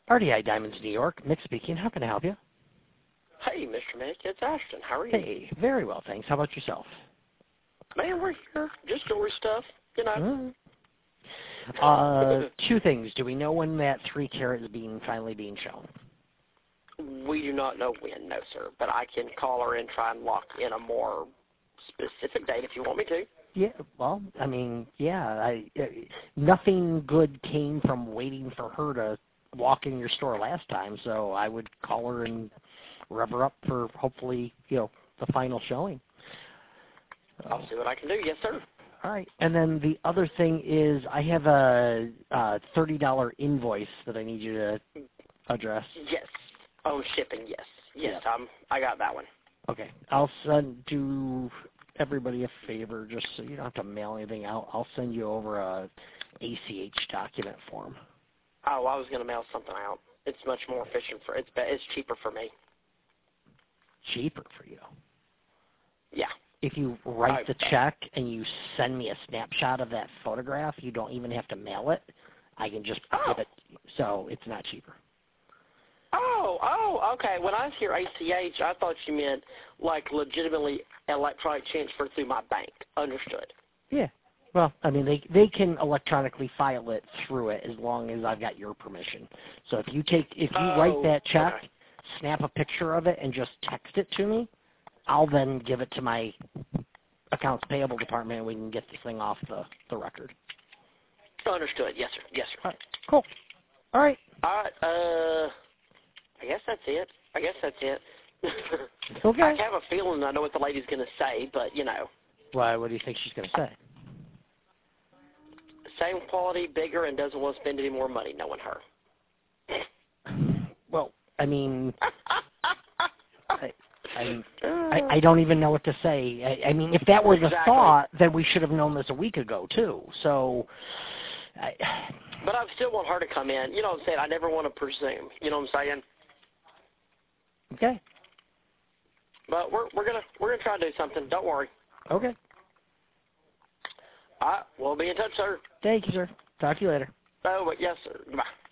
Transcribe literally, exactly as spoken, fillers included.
R D I Diamonds, New York. Mick speaking. How can I help you? Hey, Mister Mick, it's Ashton. How are you? Hey, very well, thanks. How about yourself? Man, we're here. Just story stuff, you know. Mm. Uh, two things. Do we know when that three carat is being finally being shown? We do not know when, no, sir. But I can call her and try and lock in a more specific date if you want me to. Yeah, well, I mean, yeah, I, uh, nothing good came from waiting for her to walk in your store last time, so I would call her and rev her up for hopefully, you know, the final showing. I'll see what I can do. Yes, sir. All right, and then the other thing is I have a, a thirty dollar invoice that I need you to address. Yes. Oh, shipping, yes. Yes, Yep. um, I got that one. Okay, I'll send do everybody a favor just so you don't have to mail anything out. I'll send you over a A C H document form. Oh, I was going to mail something out. It's much more efficient for, it's, it's cheaper for me. Cheaper for you. Yeah. If you write I, the check and you send me a snapshot of that photograph, you don't even have to mail it. I can just oh. give it, so it's not cheaper. Oh, oh, okay. When I hear A C H, I thought you meant like legitimately electronic transfer through my bank. Understood. Yeah. Well, I mean, they they can electronically file it through it as long as I've got your permission. So if you take, if you Oh, write that check, okay. snap a picture of it, and just text it to me, I'll then give it to my accounts payable department, and we can get this thing off the, the record. Understood. Yes, sir. Yes, sir. All right. Cool. All right. All right. Uh, I guess that's it. I guess that's it. Okay. I have a feeling I know what the lady's going to say, but, you know. Why? What do you think she's going to say? Same quality, bigger, and doesn't want to spend any more money knowing her. Well, I mean, I, I, I, I don't even know what to say. I, I mean, if that were the Exactly. thought, then we should have known this a week ago, too. So, I, But I still want her to come in. You know what I'm saying? I never want to presume. You know what I'm saying? okay. But we're we're gonna we're gonna try to do something. Don't worry. Okay. All right, we'll be in touch, sir. Thank you, sir. Talk to you later. Oh, but yes, sir. Bye.